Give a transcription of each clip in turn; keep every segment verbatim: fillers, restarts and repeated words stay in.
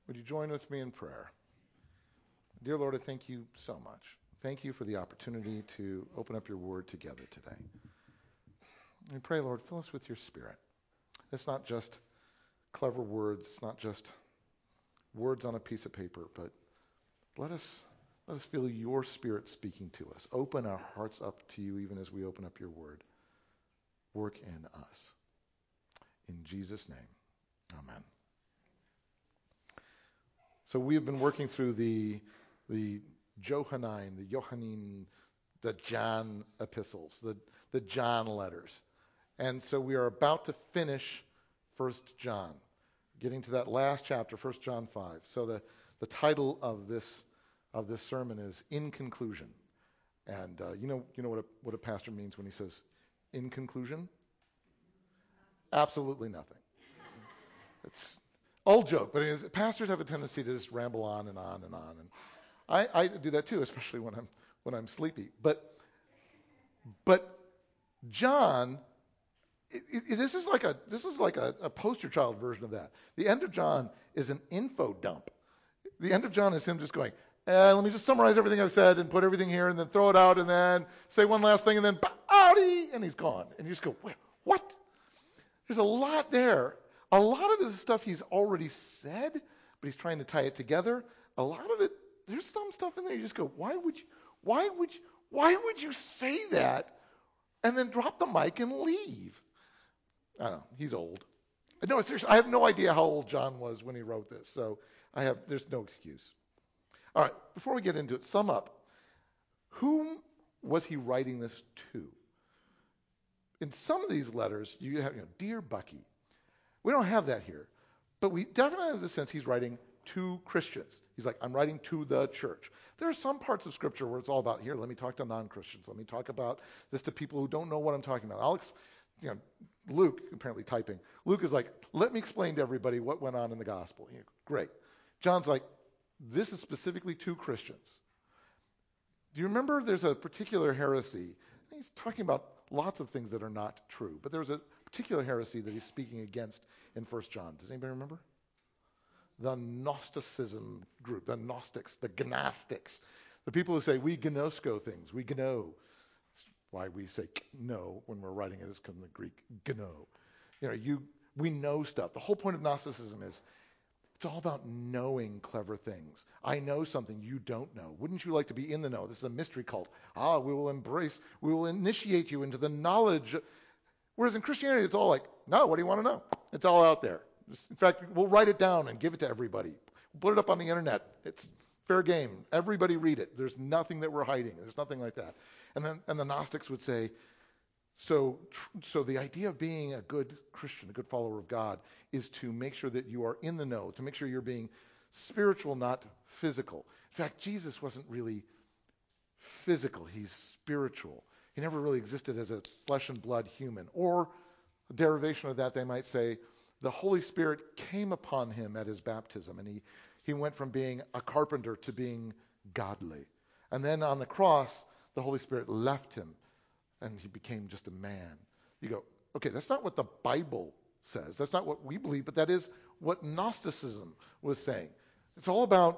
Would you join with me in prayer? Dear Lord, I thank you so much. Thank you for the opportunity to open up your word together today. We pray, Lord, fill us with your spirit. It's not just clever words. It's not just words on a piece of paper, but let us let us feel your spirit speaking to us. Open our hearts up to you even as we open up your word. Work in us. In Jesus' name, amen. So we have been working through the the Johannine, the Johannine, the John epistles, the, the John letters. And so we are about to finish First John, getting to that last chapter, First John five. So the, the title of this of this sermon is In Conclusion. And uh, you know you know what a, what a pastor means when he says in conclusion? Absolutely nothing. It's old joke, but it is, pastors have a tendency to just ramble on and on and on, and I, I do that too, especially when I'm when I'm sleepy. But but John, it, it, this is like a this is like a, a poster child version of that. The end of John is an info dump. The end of John is him just going, eh, let me just summarize everything I've said and put everything here, and then throw it out, and then say one last thing, and then body, and he's gone, and you just go, wait, what? There's a lot there. A lot of it is stuff he's already said, but he's trying to tie it together. A lot of it, there's some stuff in there you just go, why would you, why would you, why would you say that and then drop the mic and leave? I don't know. He's old. No, seriously, I have no idea how old John was when he wrote this, so I have, there's no excuse. All right, before we get into it, sum up. Whom was he writing this to? In some of these letters, you have, you know, Dear Bucky. We don't have that here, but we definitely have the sense he's writing to Christians. He's like, I'm writing to the church. There are some parts of Scripture where it's all about, here, let me talk to non-Christians. Let me talk about this to people who don't know what I'm talking about. I'll, you know, Luke, apparently typing, Luke is like, let me explain to everybody what went on in the gospel. You know, great. John's like, this is specifically to Christians. Do you remember there's a particular heresy? He's talking about lots of things that are not true, but there's a particular heresy that he's speaking against in First John. Does anybody remember? The Gnosticism group, the Gnostics, the Gnostics, the people who say we gnosko things, we gno. That's why we say no when we're writing it is from the Greek gno. You know, you we know stuff. The whole point of Gnosticism is it's all about knowing clever things. I know something you don't know. Wouldn't you like to be in the know? This is a mystery cult. Ah, we will embrace, we will initiate you into the knowledge. Whereas in Christianity, it's all like, no, what do you want to know? It's all out there. In fact, we'll write it down and give it to everybody. We'll put it up on the internet. It's fair game. Everybody read it. There's nothing that we're hiding. There's nothing like that. And then, and the Gnostics would say, so, so the idea of being a good Christian, a good follower of God, is to make sure that you are in the know, to make sure you're being spiritual, not physical. In fact, Jesus wasn't really physical. He's spiritual. He never really existed as a flesh and blood human. Or a derivation of that, they might say, the Holy Spirit came upon him at his baptism, and he, he went from being a carpenter to being godly. And then on the cross, the Holy Spirit left him, and he became just a man. You go, okay, that's not what the Bible says. That's not what we believe, but that is what Gnosticism was saying. It's all about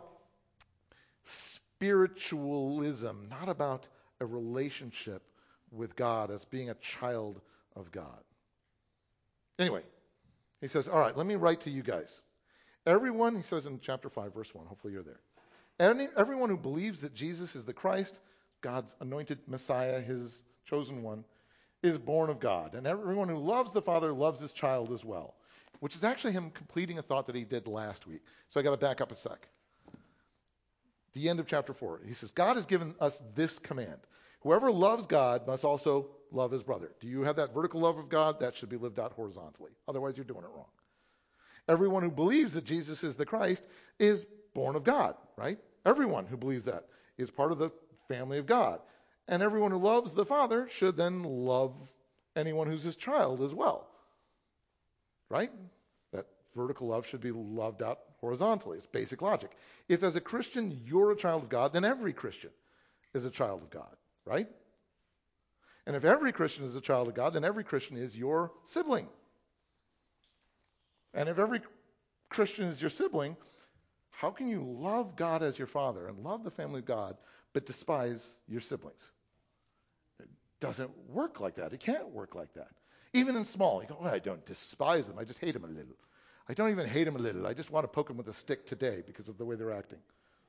spiritualism, not about a relationship with God as being a child of God. Anyway, he says, all right, let me write to you guys. Everyone, he says in chapter five, verse one, hopefully you're there. Any, everyone who believes that Jesus is the Christ, God's anointed Messiah, his chosen one, is born of God. And everyone who loves the Father loves his child as well, which is actually him completing a thought that he did last week. So I got to back up a sec. The end of chapter four, he says, God has given us this command. Whoever loves God must also love his brother. Do you have that vertical love of God? That should be lived out horizontally. Otherwise, you're doing it wrong. Everyone who believes that Jesus is the Christ is born of God, right? Everyone who believes that is part of the family of God. And everyone who loves the Father should then love anyone who's his child as well, right? That vertical love should be loved out horizontally. It's basic logic. If as a Christian you're a child of God, then every Christian is a child of God, right? And if every Christian is a child of God, then every Christian is your sibling. And if every Christian is your sibling, How can you love God as your father and love the family of God, but despise your siblings? It doesn't work like that. It can't work like that. Even in small, you go, oh, I don't despise them. I just hate them a little. I don't even hate them a little. I just want to poke them with a stick today because of the way they're acting.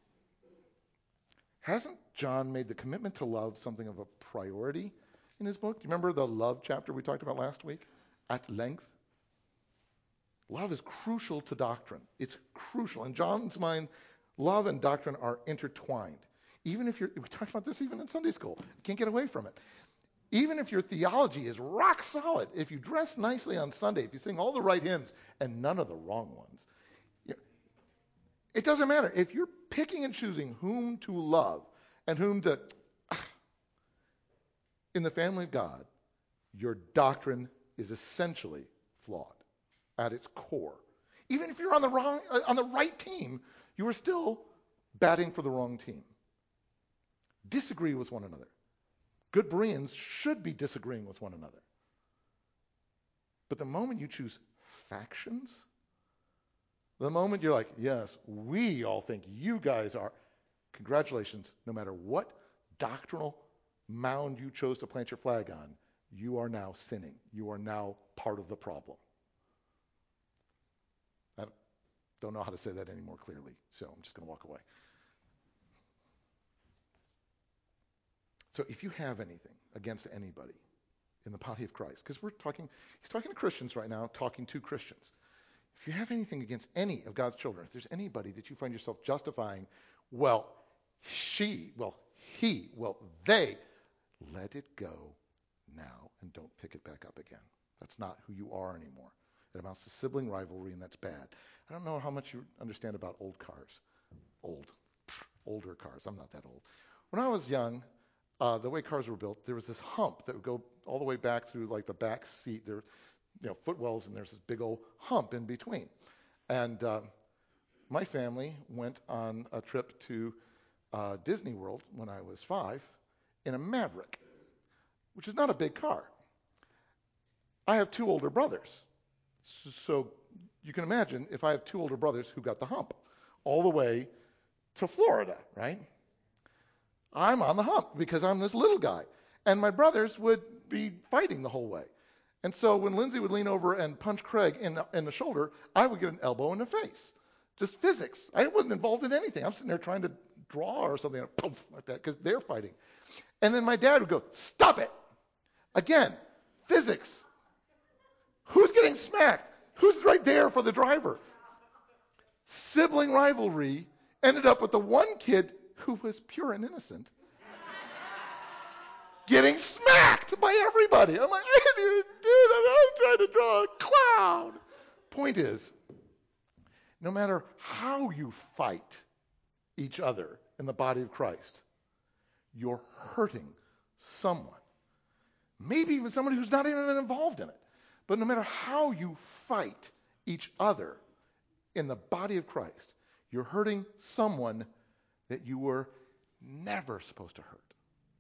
Hasn't John made the commitment to love something of a priority in his book? Do you remember the love chapter we talked about last week at length? Love is crucial to doctrine. It's crucial. In John's mind, love and doctrine are intertwined. Even if you're, we talked about this even in Sunday school. You can't get away from it. Even if your theology is rock solid, if you dress nicely on Sunday, if you sing all the right hymns and none of the wrong ones, you know, it doesn't matter. If you're picking and choosing whom to love and whom to, in the family of God, your doctrine is essentially flawed at its core. Even if you're on the wrong, uh, on the right team, you are still batting for the wrong team. Disagree with one another. Good Bereans should be disagreeing with one another. But the moment you choose factions, the moment you're like, yes, we all think you guys are, congratulations, no matter what doctrinal mound you chose to plant your flag on, you are now sinning. You are now part of the problem. I don't know how to say that any more clearly, so I'm just going to walk away. So if you have anything against anybody in the body of Christ, because we're talking, he's talking to Christians right now, talking to Christians. If you have anything against any of God's children, if there's anybody that you find yourself justifying, well, she, well, he, well, they, let it go now and don't pick it back up again. That's not who you are anymore. It amounts to sibling rivalry, and that's bad. I don't know how much you understand about old cars. Old. Pfft, older cars. I'm not that old. When I was young, Uh, the way cars were built, there was this hump that would go all the way back through like the back seat. There, you know, footwells, and there's this big old hump in between. And uh, my family went on a trip to uh, Disney World when I was five in a Maverick, which is not a big car. I have two older brothers, so, so you can imagine if I have two older brothers who got the hump all the way to Florida, right? I'm on the hump because I'm this little guy. And my brothers would be fighting the whole way. And so when Lindsay would lean over and punch Craig in, in the shoulder, I would get an elbow in the face. Just physics. I wasn't involved in anything. I'm sitting there trying to draw or something, and poof, like that, because they're fighting. And then my dad would go, stop it. Again, physics. Who's getting smacked? Who's right there for the driver? Sibling rivalry ended up with the one kid who was pure and innocent, getting smacked by everybody. I'm like, I didn't even do that. I'm trying to draw a cloud. Point is, no matter how you fight each other in the body of Christ, you're hurting someone. Maybe even somebody who's not even involved in it. But no matter how you fight each other in the body of Christ, you're hurting someone that you were never supposed to hurt.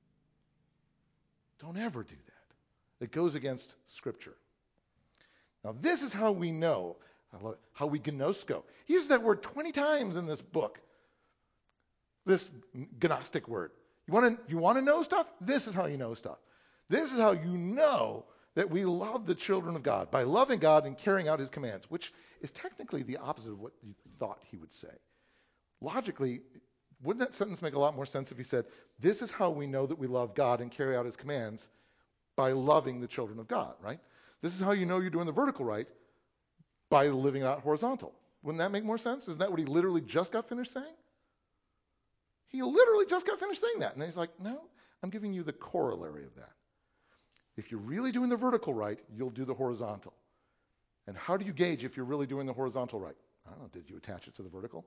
Don't ever do that. It goes against Scripture. Now, this is how we know, how we gnosko. He uses that word twenty times in this book, this Gnostic word. You want to you want to know stuff? This is how you know stuff. This is how you know that we love the children of God, by loving God and carrying out his commands, which is technically the opposite of what you thought he would say. Logically, wouldn't that sentence make a lot more sense if he said, this is how we know that we love God and carry out his commands by loving the children of God, right? This is how you know you're doing the vertical right, by living out horizontal. Wouldn't that make more sense? Isn't that what he literally just got finished saying? He literally just got finished saying that. And then he's like, no, I'm giving you the corollary of that. If you're really doing the vertical right, you'll do the horizontal. And how do you gauge if you're really doing the horizontal right? I don't know, did you attach it to the vertical?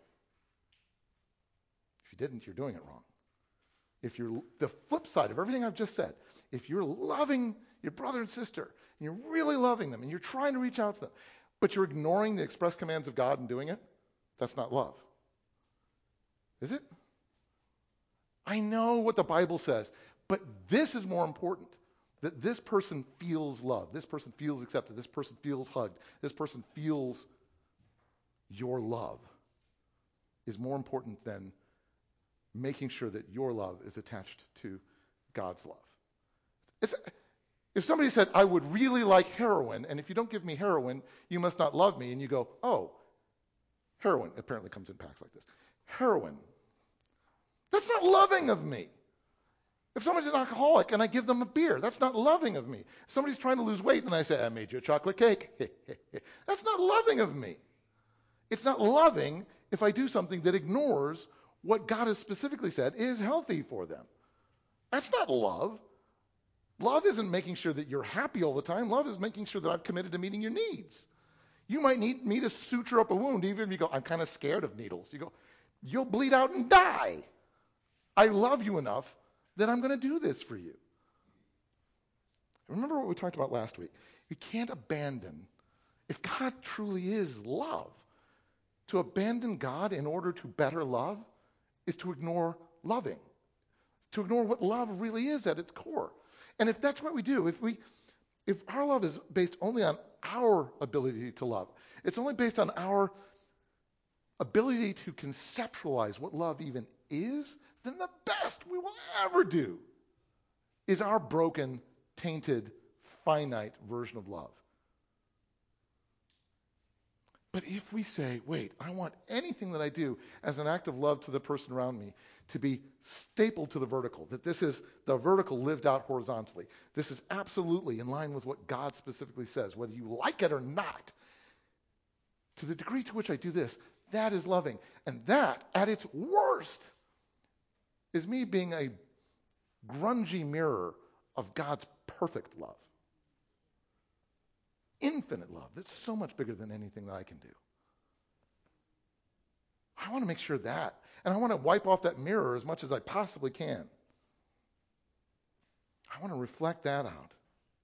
If you didn't, you're doing it wrong. If you're the flip side of everything I've just said, if you're loving your brother and sister, and you're really loving them, and you're trying to reach out to them, but you're ignoring the express commands of God and doing it, that's not love. Is it? I know what the Bible says, but this is more important. That this person feels love. This person feels accepted. This person feels hugged. This person feels your love is more important than making sure that your love is attached to God's love. It's, if somebody said, I would really like heroin, and if you don't give me heroin, you must not love me, and you go, oh, heroin apparently comes in packs like this. Heroin. That's not loving of me. If somebody's an alcoholic and I give them a beer, that's not loving of me. If somebody's trying to lose weight and I say, I made you a chocolate cake, that's not loving of me. It's not loving if I do something that ignores what God has specifically said is healthy for them. That's not love. Love isn't making sure that you're happy all the time. Love is making sure that I've committed to meeting your needs. You might need me to suture up a wound, even if you go, I'm kind of scared of needles. You go, you'll bleed out and die. I love you enough that I'm going to do this for you. Remember what we talked about last week. You can't abandon, if God truly is love, to abandon God in order to better love is to ignore loving, to ignore what love really is at its core. And if that's what we do, if we, if our love is based only on our ability to love, it's only based on our ability to conceptualize what love even is, then the best we will ever do is our broken, tainted, finite version of love. But if we say, wait, I want anything that I do as an act of love to the person around me to be stapled to the vertical, that this is the vertical lived out horizontally. This is absolutely in line with what God specifically says, whether you like it or not. To the degree to which I do this, that is loving. And that, at its worst, is me being a grungy mirror of God's perfect love. Infinite love that's so much bigger than anything that I can do. I want to make sure that, and I want to wipe off that mirror as much as I possibly can. I want to reflect that out.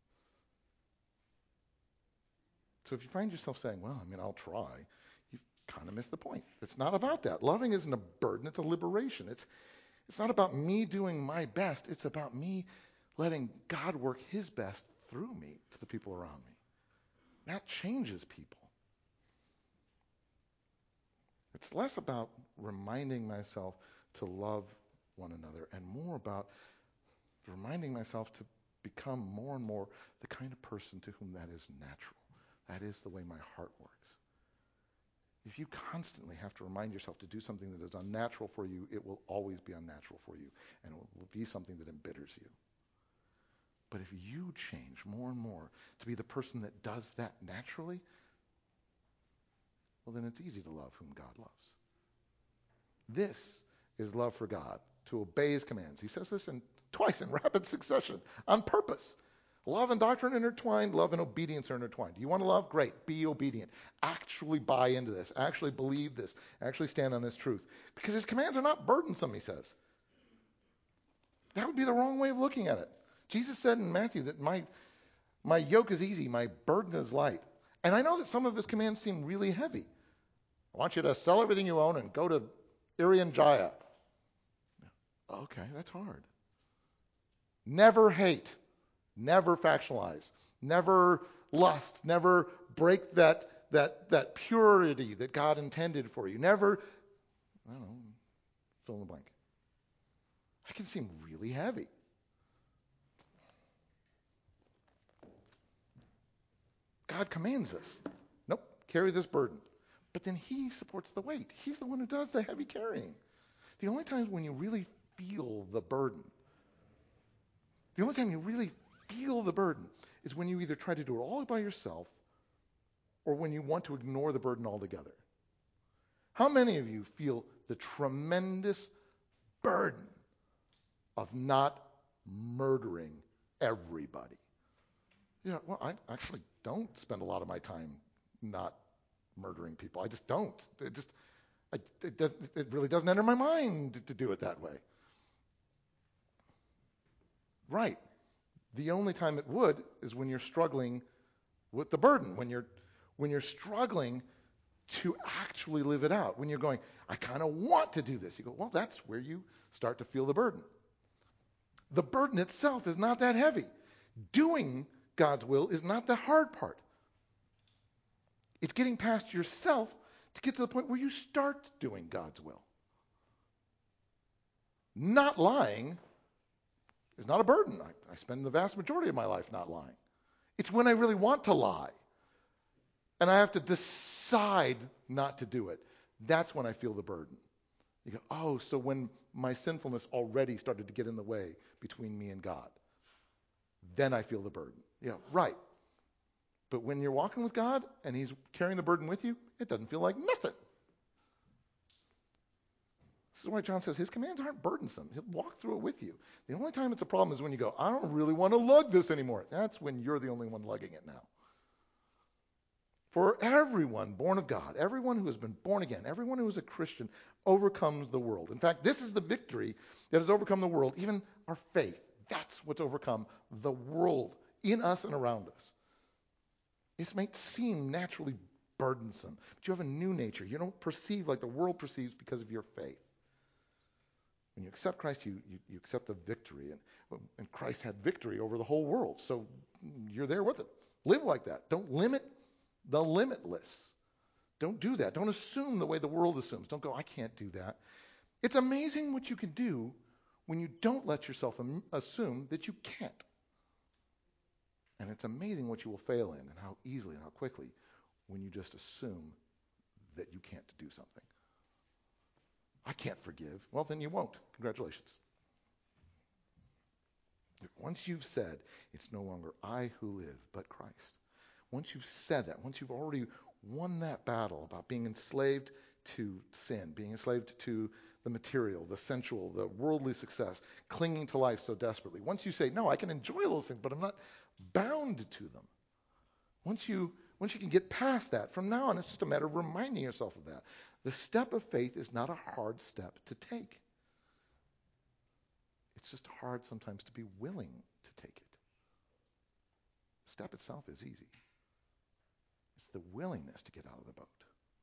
So if you find yourself saying, well, I mean, I'll try, you've kind of missed the point. It's not about that. Loving isn't a burden, it's a liberation. It's, it's not about me doing my best. It's about me letting God work his best through me to the people around me. That changes people. It's less about reminding myself to love one another and more about reminding myself to become more and more the kind of person to whom that is natural. That is the way my heart works. If you constantly have to remind yourself to do something that is unnatural for you, it will always be unnatural for you, and it will be something that embitters you. But if you change more and more to be the person that does that naturally, well, then it's easy to love whom God loves. This is love for God, to obey his commands. He says this in twice in rapid succession, on purpose. Love and doctrine are intertwined. Love and obedience are intertwined. Do you want to love? Great. Be obedient. Actually buy into this. Actually believe this. Actually stand on this truth. Because his commands are not burdensome, he says. That would be the wrong way of looking at it. Jesus said in Matthew that my, my yoke is easy, my burden is light. And I know that some of his commands seem really heavy. I want you to sell everything you own and go to Irian Jaya. Okay, that's hard. Never hate. Never factionalize. Never lust. Never break that, that, that purity that God intended for you. Never, I don't know, fill in the blank. That can seem really heavy. God commands us. Nope, carry this burden. But then he supports the weight. He's the one who does the heavy carrying. The only times when you really feel the burden, the only time you really feel the burden is when you either try to do it all by yourself or when you want to ignore the burden altogether. How many of you feel the tremendous burden of not murdering everybody? Yeah, well, I actually don't spend a lot of my time not murdering people. I just don't. It just, I, it, does, it really doesn't enter my mind to, to do it that way. Right. The only time it would is when you're struggling with the burden, when you're when you're struggling to actually live it out, when you're going, I kind of want to do this. You go, well, that's where you start to feel the burden. The burden itself is not that heavy. Doing God's will is not the hard part. It's getting past yourself To get to the point where you start doing God's will. Not lying is not a burden. I, I spend the vast majority of my life not lying. It's when I really want to lie. And I have to decide not to do it. That's when I feel the burden. You go, oh, so when my sinfulness already started to get in the way between me and God, then I feel the burden. Yeah, right. But when you're walking with God and he's carrying the burden with you, it doesn't feel like nothing. This is why John says his commands aren't burdensome. He'll walk through it with you. The only time it's a problem is when you go, I don't really want to lug this anymore. That's when you're the only one lugging it now. For everyone born of God, everyone who has been born again, everyone who is a Christian overcomes the world. In fact, this is the victory that has overcome the world, even our faith. That's what's overcome the world in us and around us. This might seem naturally burdensome, but you have a new nature. You don't perceive like the world perceives because of your faith. When you accept Christ, you, you, you accept the victory. And, and Christ had victory over the whole world. So you're there with it. Live like that. Don't limit the limitless. Don't do that. Don't assume the way the world assumes. Don't go, I can't do that. It's amazing what you can do when you don't let yourself am- assume that you can't. And it's amazing what you will fail in and how easily and how quickly when you just assume that you can't do something. I can't forgive. Well, then you won't. Congratulations. Once you've said, it's no longer I who live, but Christ. Once you've said that, once you've already won that battle about being enslaved to sin, being enslaved to the material, the sensual, the worldly success, clinging to life so desperately. Once you say, no, I can enjoy those things, but I'm not bound to them. Once you once you can get past that, from now on, it's just a matter of reminding yourself of that. The step of faith is not a hard step to take. It's just hard sometimes to be willing to take it. The step itself is easy. It's the willingness to get out of the boat.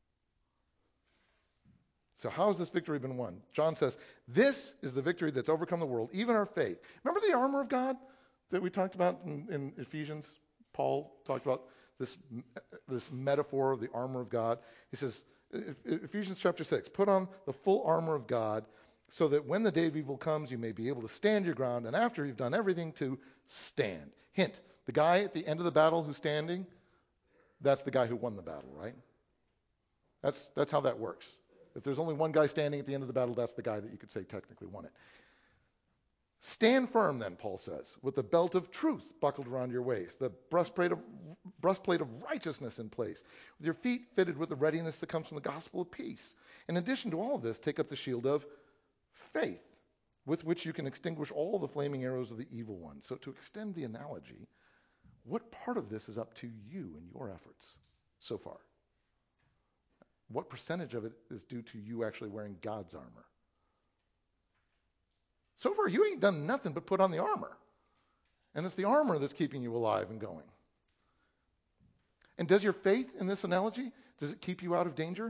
So how has this victory been won? John says, this is the victory that's overcome the world, even our faith. Remember the armor of God that we talked about in, in Ephesians? Paul talked about this, this metaphor of the armor of God. He says, Ephesians chapter six, put on the full armor of God so that when the day of evil comes, you may be able to stand your ground, and after you've done everything, to stand. Hint, the guy at the end of the battle who's standing, that's the guy who won the battle, right? That's that's how that works. If there's only one guy standing at the end of the battle, that's the guy that you could say technically won it. Stand firm then, Paul says, with the belt of truth buckled around your waist, the breastplate of, breastplate of righteousness in place, with your feet fitted with the readiness that comes from the gospel of peace. In addition to all of this, take up the shield of faith, with which you can extinguish all the flaming arrows of the evil one. So to extend the analogy, what part of this is up to you and your efforts so far? What percentage of it is due to you actually wearing God's armor? So far, you ain't done nothing but put on the armor. And it's the armor that's keeping you alive and going. And does your faith in this analogy, does it keep you out of danger?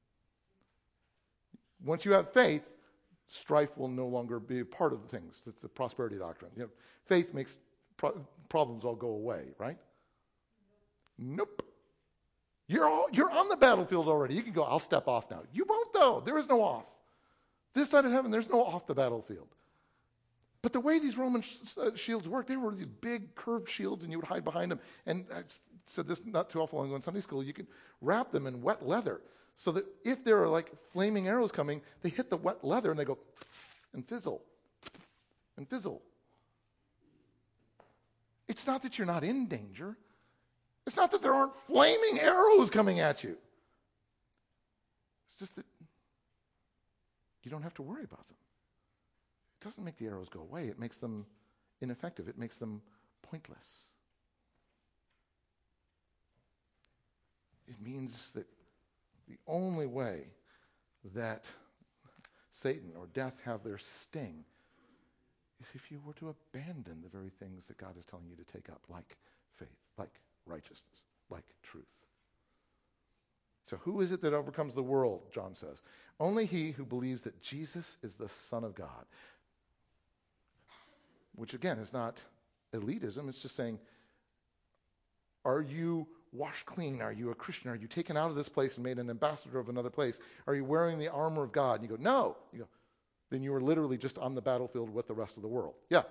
Once you have faith, strife will no longer be a part of the things. It's the prosperity doctrine. You know, faith makes pro- problems all go away, right? Nope. You're all, you're on the battlefield already. You can go, I'll step off now. You won't, though. There is no off. This side of heaven, there's no off the battlefield. But the way these Roman sh- uh, shields work, they were these big curved shields, and you would hide behind them. And I said this not too awful long ago in Sunday school. You could wrap them in wet leather so that if there are like flaming arrows coming, they hit the wet leather and they go and fizzle and fizzle. It's not that you're not in danger. It's not that there aren't flaming arrows coming at you. It's just that you don't have to worry about them. It doesn't make the arrows go away. It makes them ineffective. It makes them pointless. It means that the only way that Satan or death have their sting is if you were to abandon the very things that God is telling you to take up, like faith, like righteousness, like truth. So who is it that overcomes the world, John says? Only he who believes that Jesus is the Son of God. Which again is not elitism, it's just saying, are you washed clean? Are you a Christian? Are you taken out of this place and made an ambassador of another place? Are you wearing the armor of God? And you go, no. You go, then you are literally just on the battlefield with the rest of the world. Yeah.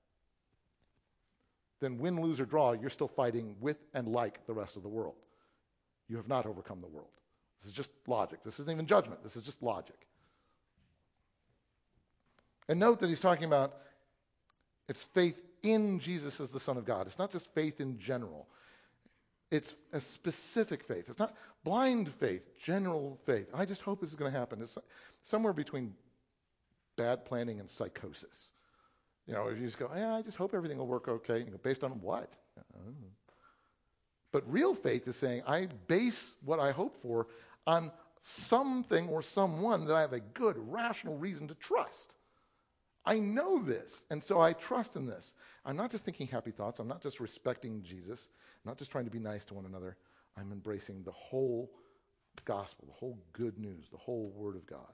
Then win, lose, or draw, you're still fighting with and like the rest of the world. You have not overcome the world. This is just logic. This isn't even judgment. This is just logic. And note that he's talking about it's faith in Jesus as the Son of God. It's not just faith in general. It's a specific faith. It's not blind faith, general faith. I just hope this is going to happen. It's somewhere between bad planning and psychosis. You know, if you just go, yeah, I just hope everything will work okay. You go, based on what? Uh, But real faith is saying, I base what I hope for on something or someone that I have a good, rational reason to trust. I know this, and so I trust in this. I'm not just thinking happy thoughts. I'm not just respecting Jesus. I'm not just trying to be nice to one another. I'm embracing the whole gospel, the whole good news, the whole word of God.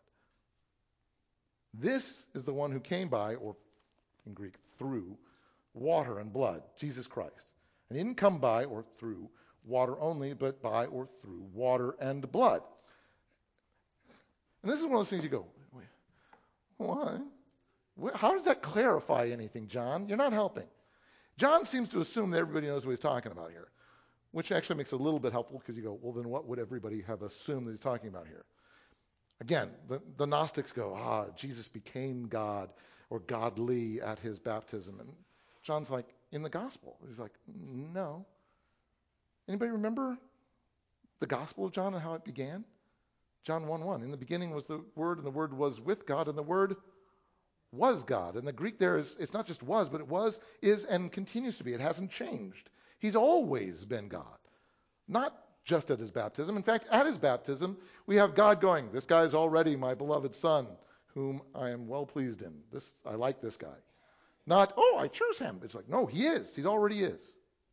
This is the one who came by, or in Greek, through water and blood, Jesus Christ. And he didn't come by or through water only, but by or through water and blood. And this is one of those things you go, why? How does that clarify anything, John? You're not helping. John seems to assume that everybody knows what he's talking about here, which actually makes it a little bit helpful because you go, well, then what would everybody have assumed that he's talking about here? Again, the, the Gnostics go, ah, Jesus became God or godly at his baptism. And John's like, in the gospel. He's like, no. Anybody remember the Gospel of John and how it began? John one one. In the beginning was the Word, and the Word was with God, and the Word was God. And the Greek there is, it's not just was, but it was, is, and continues to be. It hasn't changed. He's always been God. Not just at his baptism. In fact, at his baptism, we have God going, this guy is already my beloved Son, whom I am well pleased in. This, I like this guy. Not, oh, I choose him. It's like, no, he is. He already is.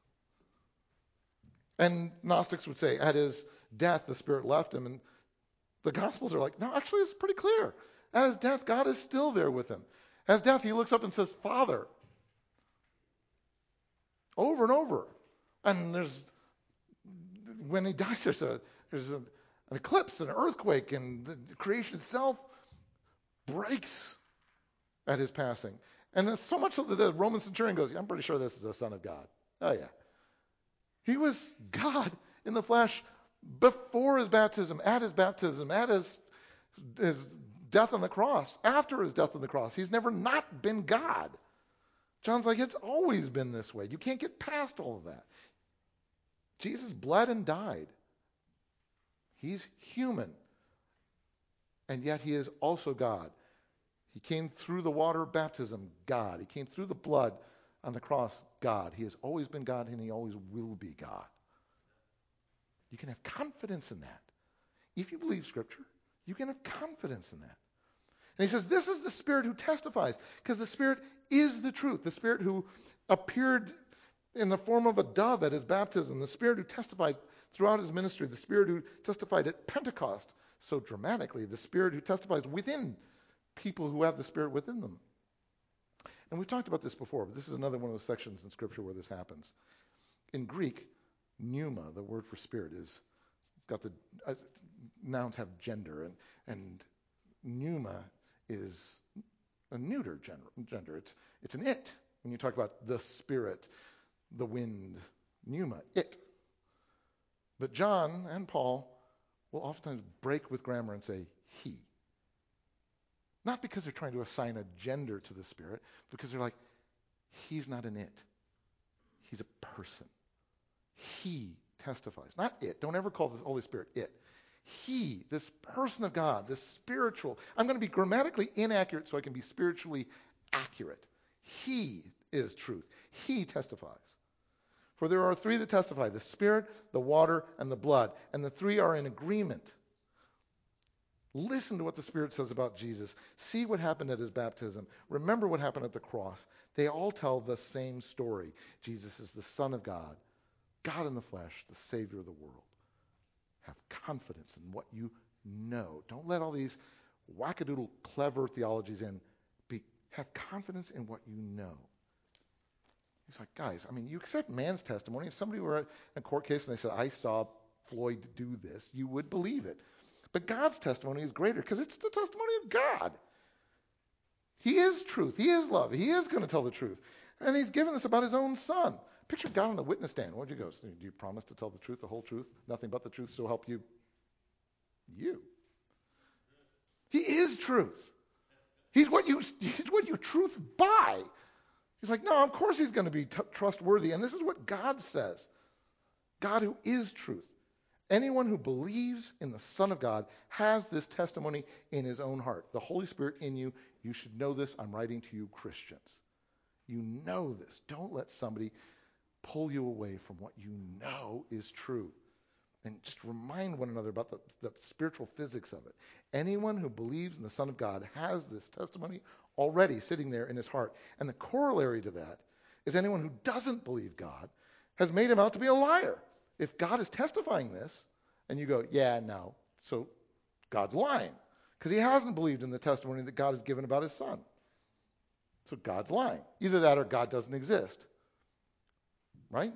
And Gnostics would say, at his death, the Spirit left him. And the Gospels are like, no, actually, it's pretty clear. At his death, God is still there with him. At his death, he looks up and says, Father. Over and over. And there's, when he dies, there's, a, there's a, an eclipse, an earthquake, and the creation itself breaks at his passing. And that's so much so that the Roman centurion goes, I'm pretty sure this is the Son of God. Oh, yeah. He was God in the flesh before his baptism, at his baptism, at his, his death on the cross, after his death on the cross. He's never not been God. John's like, it's always been this way. You can't get past all of that. Jesus bled and died. He's human. And yet he is also God. He came through the water baptism, God. He came through the blood on the cross, God. He has always been God, and he always will be God. You can have confidence in that. If you believe Scripture, you can have confidence in that. And he says, this is the Spirit who testifies, because the Spirit is the truth. The Spirit who appeared in the form of a dove at his baptism, the Spirit who testified throughout his ministry, the Spirit who testified at Pentecost so dramatically, the Spirit who testifies within people who have the Spirit within them. And we've talked about this before, but this is another one of those sections in Scripture where this happens. In Greek, pneuma, the word for spirit, is it's got the uh, nouns have gender, and and pneuma is a neuter gender. gender. It's it's an it. When you talk about the Spirit, the wind, pneuma, it. But John and Paul will oftentimes break with grammar and say he. Not because they're trying to assign a gender to the Spirit, because they're like, he's not an it. He's a person. He testifies. Not it. Don't ever call the Holy Spirit it. He, this person of God, this spiritual. I'm going to be grammatically inaccurate so I can be spiritually accurate. He is truth. He testifies. For there are three that testify, the Spirit, the water, and the blood. And the three are in agreement. Listen to what the Spirit says about Jesus. See what happened at his baptism. Remember what happened at the cross. They all tell the same story. Jesus is the Son of God, God in the flesh, the Savior of the world. Have confidence in what you know. Don't let all these wackadoodle clever theologies in. Be, have confidence in what you know. He's like, guys, I mean, you accept man's testimony. If somebody were in a court case and they said, I saw Floyd do this, you would believe it. But God's testimony is greater because it's the testimony of God. He is truth. He is love. He is going to tell the truth. And he's given us about his own son. Picture God on the witness stand. Where'd you go? Do you promise to tell the truth, the whole truth, nothing but the truth, so help you? You. He is truth. He's what you, he's what you truth buy. He's like, no, of course he's going to be t- trustworthy. And this is what God says. God who is truth. Anyone who believes in the Son of God has this testimony in his own heart. The Holy Spirit in you. You should know this. I'm writing to you, Christians. You know this. Don't let somebody pull you away from what you know is true. And just remind one another about the, the spiritual physics of it. Anyone who believes in the Son of God has this testimony already sitting there in his heart. And the corollary to that is anyone who doesn't believe God has made him out to be a liar. If God is testifying this, and you go, yeah, no, so God's lying. Because he hasn't believed in the testimony that God has given about his Son. So God's lying. Either that or God doesn't exist. Right?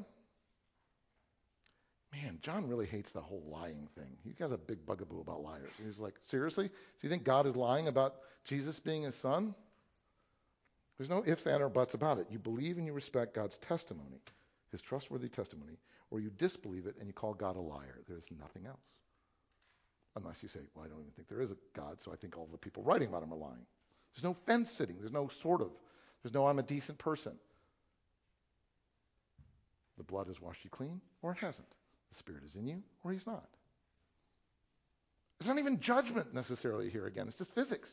Man, John really hates the whole lying thing. He has a big bugaboo about liars. And he's like, seriously? So you think God is lying about Jesus being his son? There's no ifs, ands, or buts about it. You believe and you respect God's testimony, his trustworthy testimony, or you disbelieve it and you call God a liar. There's nothing else. Unless you say, well, I don't even think there is a God, so I think all the people writing about him are lying. There's no fence sitting. There's no sort of. There's no I'm a decent person. The blood has washed you clean, or it hasn't. The Spirit is in you, or he's not. There's not even judgment necessarily here again. It's just physics.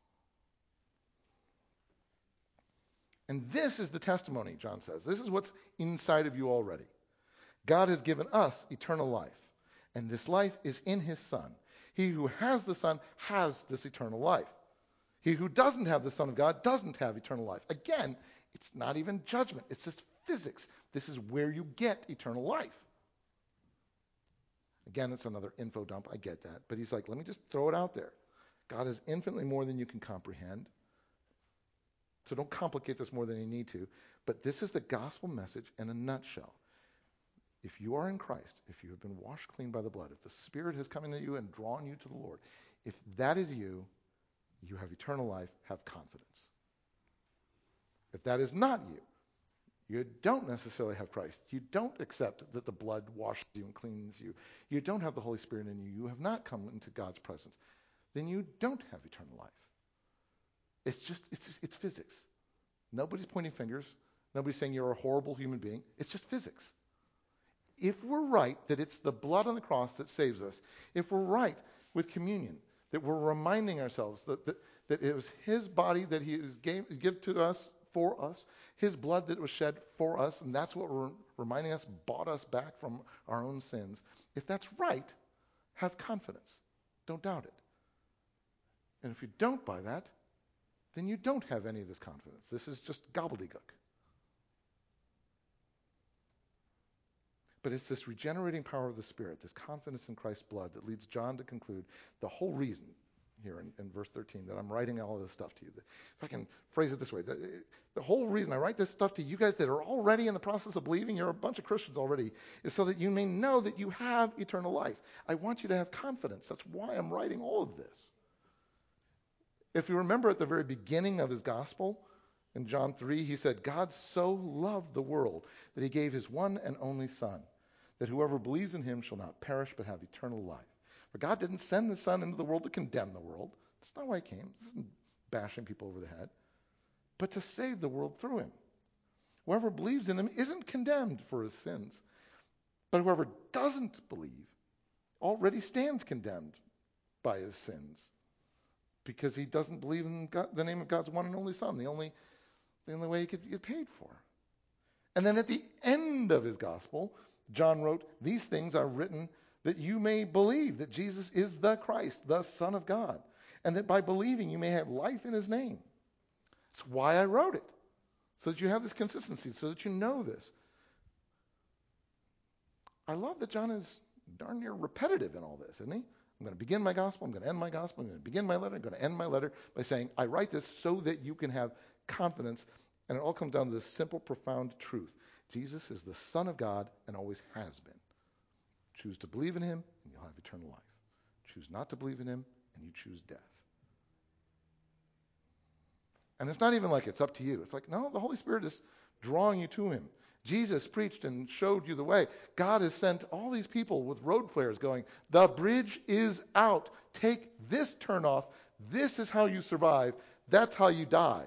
And this is the testimony, John says. This is what's inside of you already. God has given us eternal life, and this life is in his Son. He who has the Son has this eternal life. He who doesn't have the Son of God doesn't have eternal life. Again, it's not even judgment. It's just physics. This is where you get eternal life. Again, it's another info dump. I get that. But he's like, let me just throw it out there. God is infinitely more than you can comprehend. So don't complicate this more than you need to. But this is the gospel message in a nutshell. If you are in Christ, if you have been washed clean by the blood, if the Spirit has come into you and drawn you to the Lord, if that is you, you have eternal life, have confidence. If that is not you, you don't necessarily have Christ. You don't accept that the blood washes you and cleans you. You don't have the Holy Spirit in you. You have not come into God's presence. Then you don't have eternal life. It's just, it's, it's physics. Nobody's pointing fingers. Nobody's saying you're a horrible human being. It's just physics. If we're right that it's the blood on the cross that saves us, if we're right with communion, that we're reminding ourselves that, that, that it was his body that he was gave, give to us for us, his blood that was shed for us, and that's what we're reminding us, bought us back from our own sins. If that's right, have confidence. Don't doubt it. And if you don't buy that, then you don't have any of this confidence. This is just gobbledygook. But it's this regenerating power of the Spirit, this confidence in Christ's blood that leads John to conclude the whole reason here in, in verse thirteen that I'm writing all of this stuff to you. If I can phrase it this way, the, the whole reason I write this stuff to you guys that are already in the process of believing, you're a bunch of Christians already, is so that you may know that you have eternal life. I want you to have confidence. That's why I'm writing all of this. If you remember at the very beginning of his gospel, in John three, he said, God so loved the world that he gave his one and only Son, that whoever believes in him shall not perish but have eternal life. For God didn't send the Son into the world to condemn the world. That's not why he came. This isn't bashing people over the head. But to save the world through him. Whoever believes in him isn't condemned for his sins. But whoever doesn't believe already stands condemned by his sins. Because he doesn't believe in God, the name of God's one and only Son, the only, the only way he could get paid for. And then at the end of his gospel, John wrote, these things are written that you may believe that Jesus is the Christ, the Son of God, and that by believing you may have life in his name. That's why I wrote it, so that you have this consistency, so that you know this. I love that John is darn near repetitive in all this, isn't he? I'm going to begin my gospel, I'm going to end my gospel, I'm going to begin my letter, I'm going to end my letter by saying, I write this so that you can have confidence And it all comes down to this simple, profound truth. Jesus is the Son of God and always has been. Choose to believe in him, and you'll have eternal life. Choose not to believe in him, and you choose death. And it's not even like it's up to you. It's like, no, the Holy Spirit is drawing you to him. Jesus preached and showed you the way. God has sent all these people with road flares going, the bridge is out. Take this turn off. This is how you survive. That's how you die.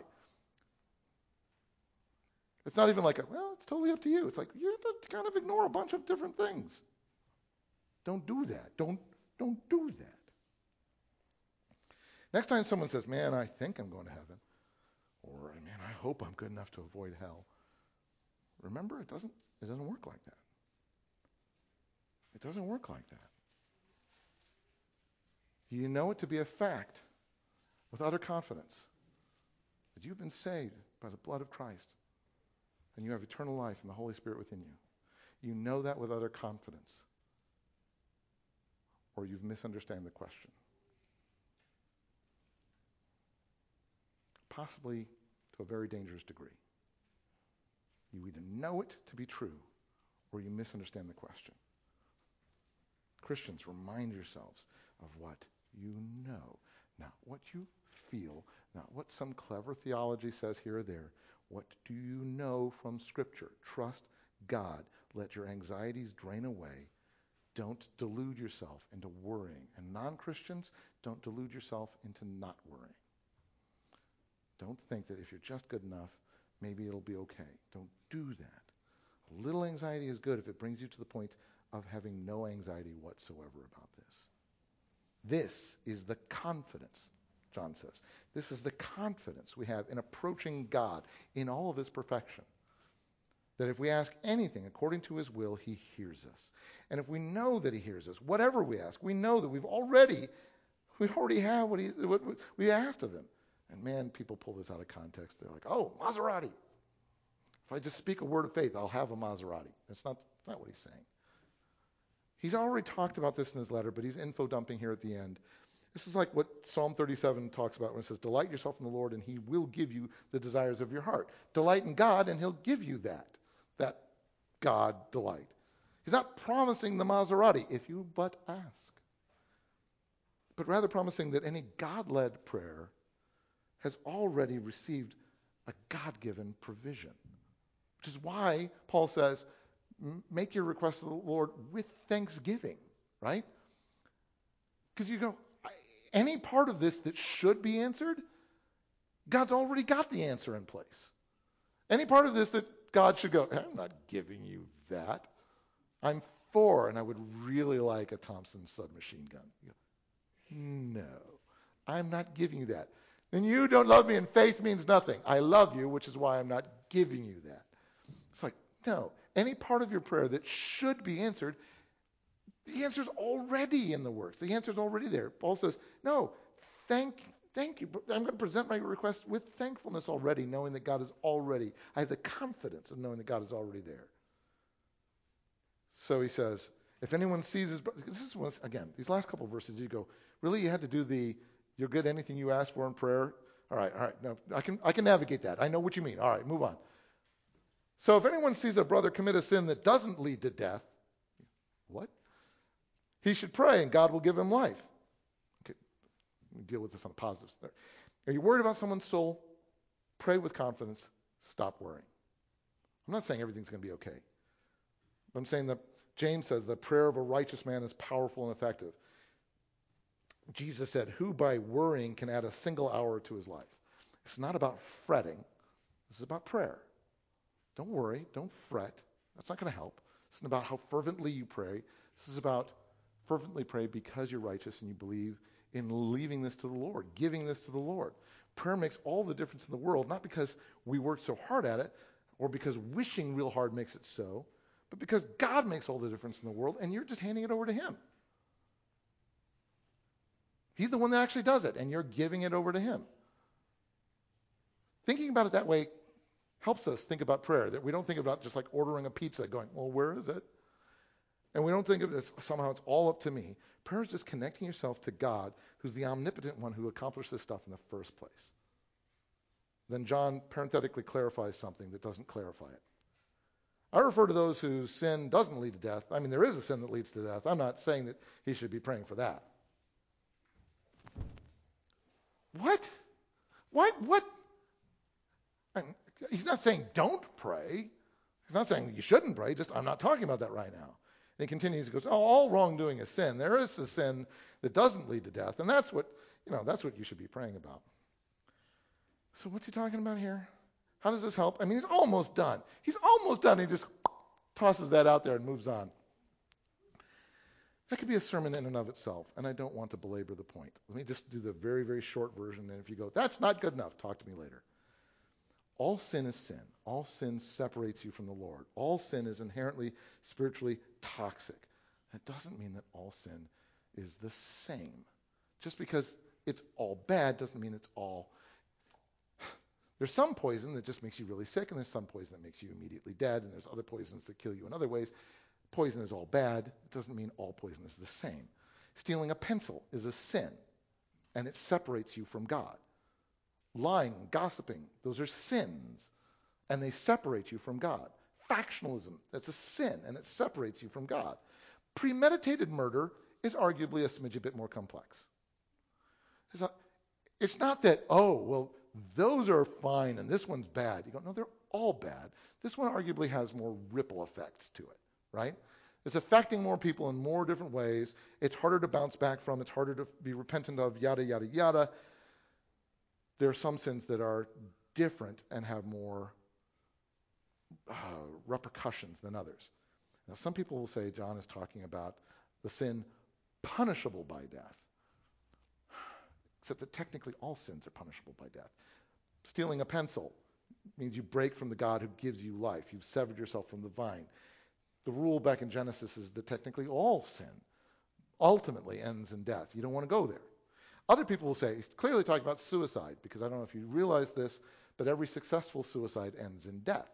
It's not even like, a, well, it's totally up to you. It's like, you have to kind of ignore a bunch of different things. Don't do that. Don't, don't do that. Next time someone says, man, I think I'm going to heaven, or man, I hope I'm good enough to avoid hell, remember, it doesn't, it doesn't work like that. It doesn't work like that. You know it to be a fact with utter confidence that you've been saved by the blood of Christ and you have eternal life and the Holy Spirit within you. You know that with utter confidence, or you've misunderstood the question. Possibly to a very dangerous degree. You either know it to be true or you misunderstand the question. Christians, remind yourselves of what you know, not what you feel, not what some clever theology says here or there. What do you know from Scripture? Trust God. Let your anxieties drain away. Don't delude yourself into worrying. And non-Christians, don't delude yourself into not worrying. Don't think that if you're just good enough, maybe it'll be okay. Don't do that. A little anxiety is good if it brings you to the point of having no anxiety whatsoever about this. This is the confidence, John says. This is the confidence we have in approaching God in all of his perfection. That if we ask anything according to his will, he hears us. And if we know that he hears us, whatever we ask, we know that we've already, we already have what, he, what we asked of him. And man, people pull this out of context. They're like, oh, Maserati. If I just speak a word of faith, I'll have a Maserati. That's not, that's not what he's saying. He's already talked about this in his letter, but he's info dumping here at the end. This is like what Psalm thirty-seven talks about when it says, delight yourself in the Lord and he will give you the desires of your heart. Delight in God and he'll give you that, that God delight. He's not promising the Maserati, if you but ask, but rather promising that any God-led prayer has already received a God-given provision. Which is why Paul says, make your request to the Lord with thanksgiving, right? Because you go, any part of this that should be answered, God's already got the answer in place. Any part of this that God should go, I'm not giving you that. I'm for, and I would really like a Thompson submachine gun. You go, no, I'm not giving you that. Then you don't love me and faith means nothing. I love you, which is why I'm not giving you that. It's like, no. Any part of your prayer that should be answered, the answer's already in the works. The answer's already there. Paul says, no, thank thank you. I'm going to present my request with thankfulness already, knowing that God is already, I have the confidence of knowing that God is already there. So he says, if anyone sees his brother, this is once, again, these last couple of verses, you go, really, you had to do the, you'll get anything you ask for in prayer? All right, all right, no, I can I can navigate that. I know what you mean. All right, move on. So if anyone sees a brother commit a sin that doesn't lead to death, what? He should pray and God will give him life. Okay, let me deal with this on the positives there. Are you worried about someone's soul? Pray with confidence. Stop worrying. I'm not saying everything's going to be okay. But I'm saying that James says the prayer of a righteous man is powerful and effective. Jesus said, who by worrying can add a single hour to his life? It's not about fretting. This is about prayer. Don't worry. Don't fret. That's not going to help. This isn't about how fervently you pray. This is about fervently pray because you're righteous and you believe in leaving this to the Lord, giving this to the Lord. Prayer makes all the difference in the world, not because we work so hard at it or because wishing real hard makes it so, but because God makes all the difference in the world and you're just handing it over to him. He's the one that actually does it and you're giving it over to him. Thinking about it that way helps us think about prayer, that we don't think about just like ordering a pizza going, well, where is it? And we don't think of this, somehow it's all up to me. Prayer is just connecting yourself to God, who's the omnipotent one who accomplished this stuff in the first place. then John parenthetically clarifies something that doesn't clarify it. I refer to those whose sin doesn't lead to death. I mean, there is a sin that leads to death. I'm not saying that he should be praying for that. What? What? What? And he's not saying don't pray. He's not saying you shouldn't pray. Just I'm not talking about that right now. And he continues. He goes, "Oh, all wrongdoing is sin. There is a sin that doesn't lead to death, and that's what you know. That's what you should be praying about." So what's he talking about here? How does this help? I mean, he's almost done. He's almost done. He just tosses that out there and moves on. That could be a sermon in and of itself, and I don't want to belabor the point. Let me just do the very, very short version, and if you go, that's not good enough, talk to me later. All sin is sin. All sin separates you from the Lord. All sin is inherently spiritually toxic. That doesn't mean that all sin is the same. Just because it's all bad doesn't mean it's all... There's some poison that just makes you really sick, and there's some poison that makes you immediately dead, and there's other poisons that kill you in other ways. Poison is all bad. It doesn't mean all poison is the same. Stealing a pencil is a sin, and it separates you from God. Lying, gossiping, those are sins, and they separate you from God. Factionalism, that's a sin, and it separates you from God. Premeditated murder is arguably a smidge a bit more complex. It's not, it's not that, oh, well, those are fine and this one's bad. You go, no, they're all bad. This one arguably has more ripple effects to it, right? It's affecting more people in more different ways. It's harder to bounce back from. It's harder to be repentant of, yada, yada, yada. There are some sins that are different and have more uh, repercussions than others. Now, some people will say John is talking about the sin punishable by death, except that technically all sins are punishable by death. Stealing a pencil means you break from the God who gives you life. You've severed yourself from the vine. The rule back in Genesis is that technically all sin ultimately ends in death. You don't want to go there. Other people will say, he's clearly talking about suicide, because I don't know if you realize this, but every successful suicide ends in death.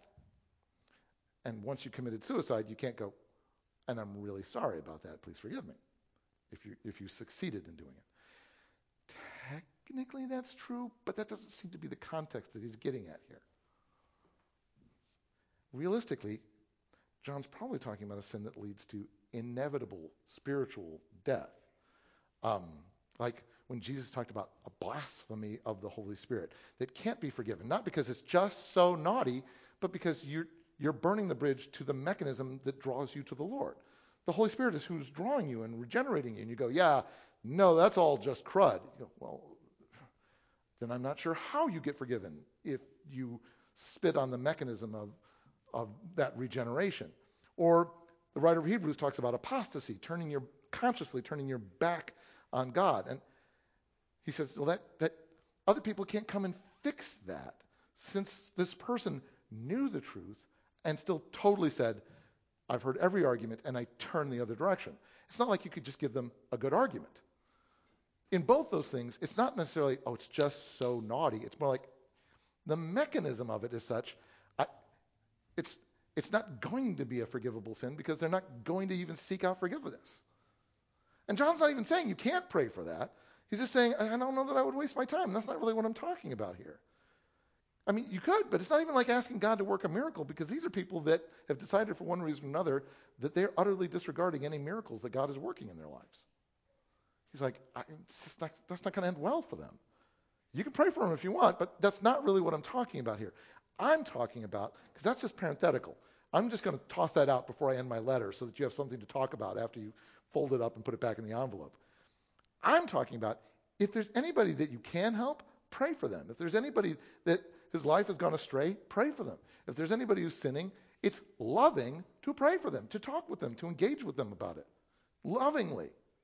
And once you committed suicide, you can't go, and I'm really sorry about that, please forgive me, if you if you succeeded in doing it. Technically that's true, but that doesn't seem to be the context that he's getting at here. Realistically, John's probably talking about a sin that leads to inevitable spiritual death. Um, like when Jesus talked about a blasphemy of the Holy Spirit that can't be forgiven, not because it's just so naughty, but because you're, you're burning the bridge to the mechanism that draws you to the Lord. The Holy Spirit is who's drawing you and regenerating you. And you go, yeah, no, that's all just crud. You go, well, then I'm not sure how you get forgiven if you spit on the mechanism of, of that regeneration. Or the writer of Hebrews talks about apostasy, turning your consciously turning your back on God. And he says, well, that, that other people can't come and fix that, since this person knew the truth and still totally said, I've heard every argument and I turn the other direction. It's not like you could just give them a good argument. In both those things, it's not necessarily, oh, it's just so naughty. It's more like the mechanism of it is such, I, it's it's not going to be a forgivable sin because they're not going to even seek out forgiveness. And John's not even saying you can't pray for that. He's just saying, I don't know that I would waste my time. That's not really what I'm talking about here. I mean, you could, but it's not even like asking God to work a miracle, because these are people that have decided for one reason or another that they're utterly disregarding any miracles that God is working in their lives. He's like, I, it's not, that's not going to end well for them. You can pray for them if you want, but that's not really what I'm talking about here. I'm talking about, because that's just parenthetical. I'm just going to toss that out before I end my letter so that you have something to talk about after you fold it up and put it back in the envelope. I'm talking about, if there's anybody that you can help, pray for them. If there's anybody that his life has gone astray, pray for them. If there's anybody who's sinning, it's loving to pray for them, to talk with them, to engage with them about it, lovingly.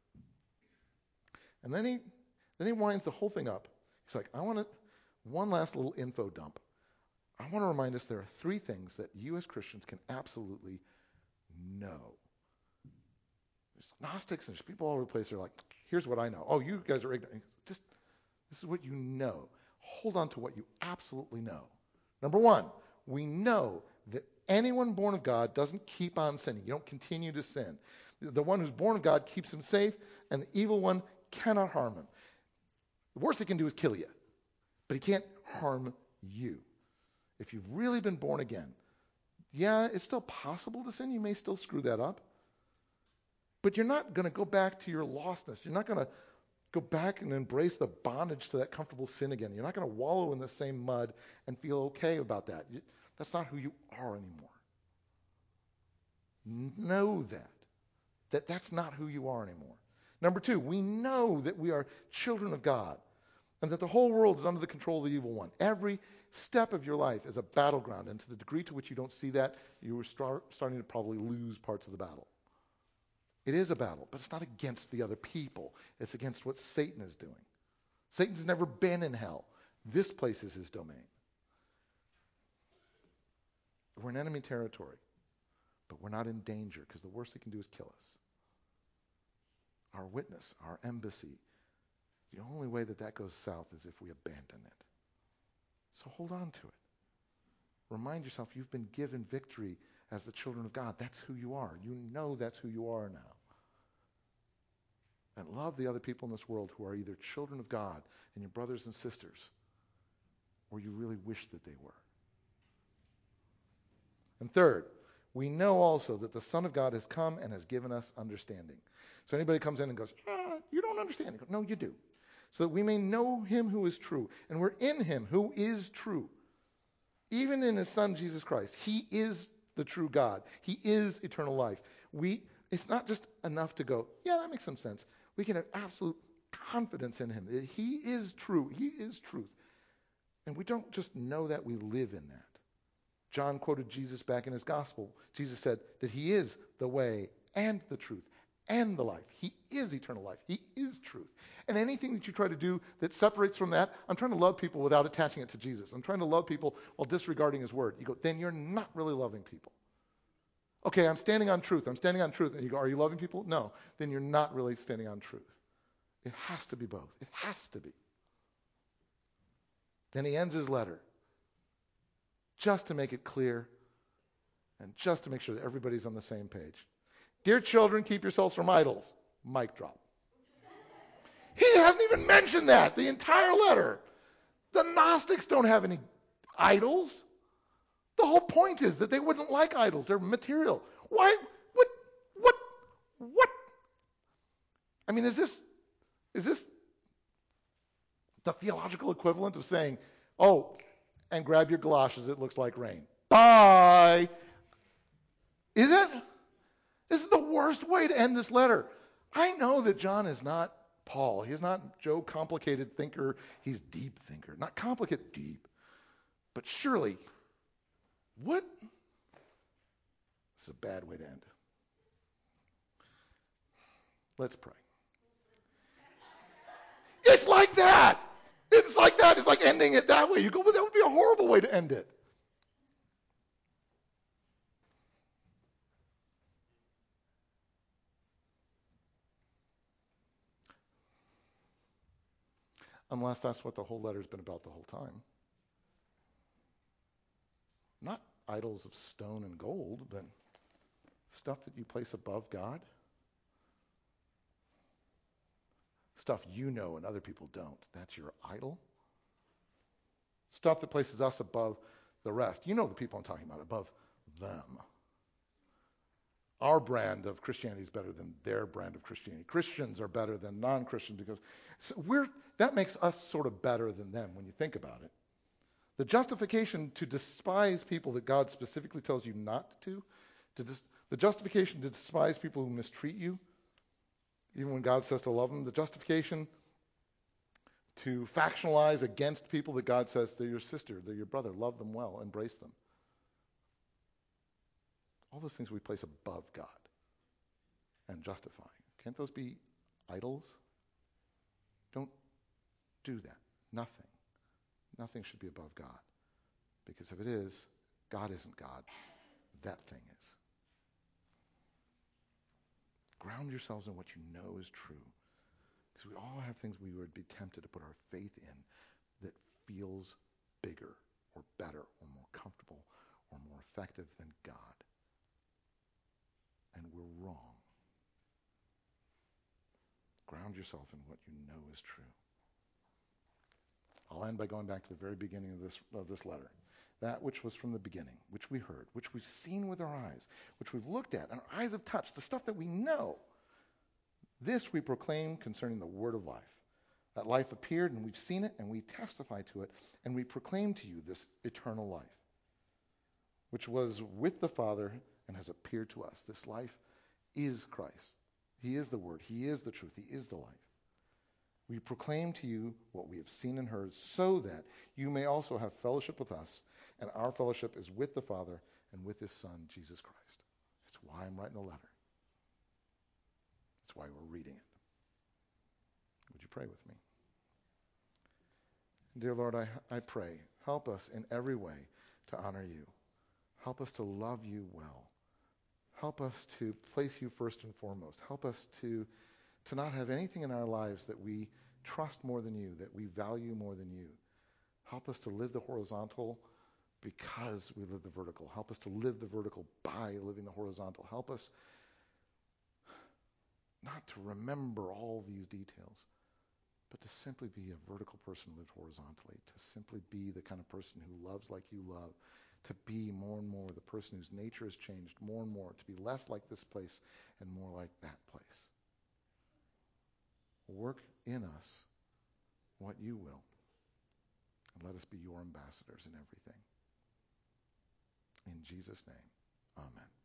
And then he then he winds the whole thing up. He's like, I want to, one last little info dump. I want to remind us there are three things that you as Christians can absolutely know. There's Gnostics and there's people all over the place who are like, here's what I know. Oh, you guys are ignorant. Just, this is what you know. Hold on to what you absolutely know. Number one, we know that anyone born of God doesn't keep on sinning. You don't continue to sin. The one who's born of God keeps him safe, and the evil one cannot harm him. The worst he can do is kill you, but he can't harm you. If you've really been born again, yeah, it's still possible to sin. You may still screw that up. But you're not going to go back to your lostness. You're not going to go back and embrace the bondage to that comfortable sin again. You're not going to wallow in the same mud and feel okay about that. You, that's not who you are anymore. Know that. That that's not who you are anymore. Number two, we know that we are children of God and that the whole world is under the control of the evil one. Every step of your life is a battleground, and to the degree to which you don't see that, you are start, starting to probably lose parts of the battle. It is a battle, but it's not against the other people. It's against what Satan is doing. Satan's never been in hell. This place is his domain. We're in enemy territory, but we're not in danger because the worst he can do is kill us. Our witness, our embassy, the only way that that goes south is if we abandon it. So hold on to it. Remind yourself you've been given victory as the children of God. That's who you are. You know that's who you are now. And love the other people in this world who are either children of God and your brothers and sisters, or you really wish that they were. And third, we know also that the Son of God has come and has given us understanding. So anybody comes in and goes, ah, you don't understand. You go, no, you do. So that we may know him who is true. And we're in him who is true. Even in his Son, Jesus Christ. He is the true God. He is eternal life. We, it's not just enough to go, yeah, that makes some sense. We can have absolute confidence in him. He is true. He is truth. And we don't just know that, we live in that. John quoted Jesus back in his gospel. Jesus said that he is the way and the truth and the life. He is eternal life. He is truth. And anything that you try to do that separates from that, I'm trying to love people without attaching it to Jesus. I'm trying to love people while disregarding his word. You go, then you're not really loving people. Okay, I'm standing on truth. I'm standing on truth. And you go, are you loving people? No. Then you're not really standing on truth. It has to be both. It has to be. Then he ends his letter just to make it clear and just to make sure that everybody's on the same page. Dear children, keep yourselves from idols. Mic drop. He hasn't even mentioned that the entire letter. The Gnostics don't have any idols. The whole point is that they wouldn't like idols. They're material. Why? What? What? What? I mean, is this is this the theological equivalent of saying, oh, and grab your galoshes, it looks like rain. Bye. Is it? This is the worst way to end this letter. I know that John is not Paul. He's not Joe, complicated thinker. He's deep thinker. Not complicated, deep. But surely, what? This is a bad way to end. Let's pray. It's like that. It's like that. It's like ending it that way. You go, well, that would be a horrible way to end it. Unless that's what the whole letter's been about the whole time. Not idols of stone and gold, but stuff that you place above God. Stuff you know and other people don't. That's your idol. Stuff that places us above the rest. You know the people I'm talking about, above them. Our brand of Christianity is better than their brand of Christianity. Christians are better than non-Christians because so we're, that makes us sort of better than them when you think about it. The justification to despise people that God specifically tells you not to, to dis, the justification to despise people who mistreat you, even when God says to love them, the justification to factionalize against people that God says they're your sister, they're your brother, love them well, embrace them. All those things we place above God and justify. Can't those be idols? Don't do that. Nothing. Nothing should be above God. Because if it is, God isn't God. That thing is. Ground yourselves in what you know is true. Because we all have things we would be tempted to put our faith in that feels bigger or better or more comfortable or more effective than God. And we're wrong. Ground yourself in what you know is true. I'll end by going back to the very beginning of this, of this letter. That which was from the beginning, which we heard, which we've seen with our eyes, which we've looked at, and our eyes have touched, the stuff that we know. This we proclaim concerning the word of life. That life appeared, and we've seen it, and we testify to it, and we proclaim to you this eternal life, which was with the Father and has appeared to us. This life is Christ. He is the Word. He is the truth. He is the life. We proclaim to you what we have seen and heard, so that you may also have fellowship with us, and our fellowship is with the Father and with His Son, Jesus Christ. That's why I'm writing the letter. That's why we're reading it. Would you pray with me? Dear Lord, I, I pray, help us in every way to honor you. Help us to love you well. Help us to place you first and foremost. Help us to, to not have anything in our lives that we trust more than you, that we value more than you. Help us to live the horizontal because we live the vertical. Help us to live the vertical by living the horizontal. Help us not to remember all these details, but to simply be a vertical person lived horizontally, to simply be the kind of person who loves like you love, to be more and more the person whose nature has changed more and more, to be less like this place and more like that place. Work in us what you will, and let us be your ambassadors in everything. In Jesus' name, amen.